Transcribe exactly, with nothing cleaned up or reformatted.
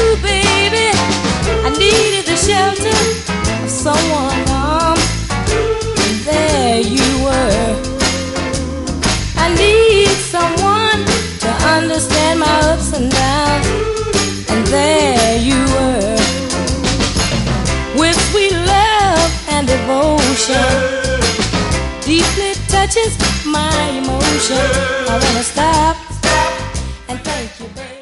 baby. I needed the shelter of someone warm, and there you were. I need someone to understand my ups and downs, and there you were. With sweet love and devotion, deeply touches my emotion. I wanna stop and thank you, baby.